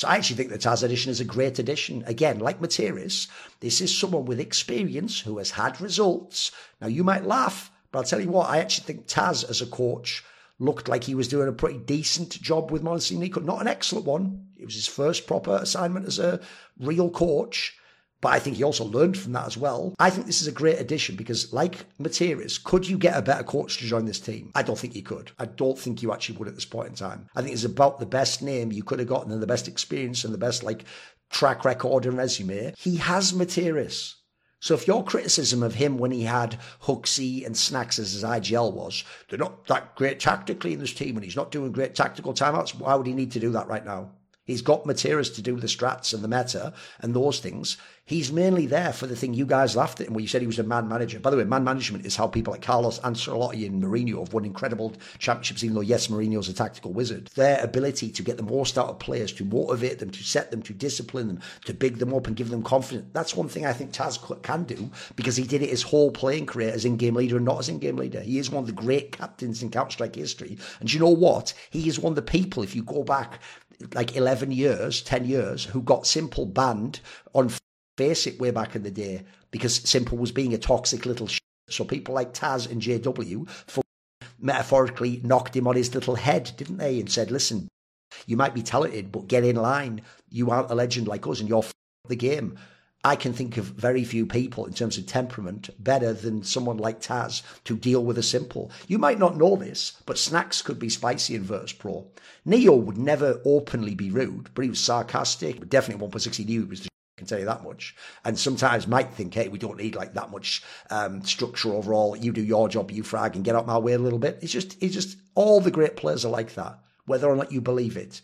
So I actually think the Taz edition is a great addition. Again, like Materis, this is someone with experience who has had results. Now, you might laugh, but I'll tell you what, I actually think Taz as a coach looked like he was doing a pretty decent job with Monsignor. Not an excellent one. It was his first proper assignment as a real coach. But I think he also learned from that as well. I think this is a great addition because, like Materis, could you get a better coach to join this team? I don't think you could. I don't think you actually would at this point in time. I think it's about the best name you could have gotten and the best experience and the best track record and resume. He has Materis. So if your criticism of him when he had Huxley and Snacks as his IGL was, they're not that great tactically in this team and he's not doing great tactical timeouts, why would he need to do that right now? He's got Materis to do the strats and the meta and those things. He's mainly there for the thing you guys laughed at him where you said he was a man manager. By the way, man management is how people like Carlos Ancelotti and Mourinho have won incredible championships, even though, yes, Mourinho's a tactical wizard. Their ability to get the most out of players, to motivate them, to set them, to discipline them, to big them up and give them confidence. That's one thing I think Taz can do because he did it his whole playing career as in-game leader and not as in-game leader. He is one of the great captains in Counter-Strike history. And you know what? He is one of the people, if you go back 11 years, 10 years, who got Simple banned on Faceit way back in the day because Simple was being a toxic little shit. So people like Taz and JW metaphorically knocked him on his little head, didn't they? And said, listen, you might be talented, but get in line. You aren't a legend like us and you're the game. I can think of very few people in terms of temperament better than someone like Taz to deal with a Simple. You might not know this, but Snacks could be spicy in Virtus Pro. Neo would never openly be rude, but he was sarcastic. But definitely 1.6 he knew he was the I can tell you that much. And sometimes might think, hey, we don't need that much structure overall. You do your job, you frag and get out my way a little bit. It's just all the great players are like that, whether or not you believe it.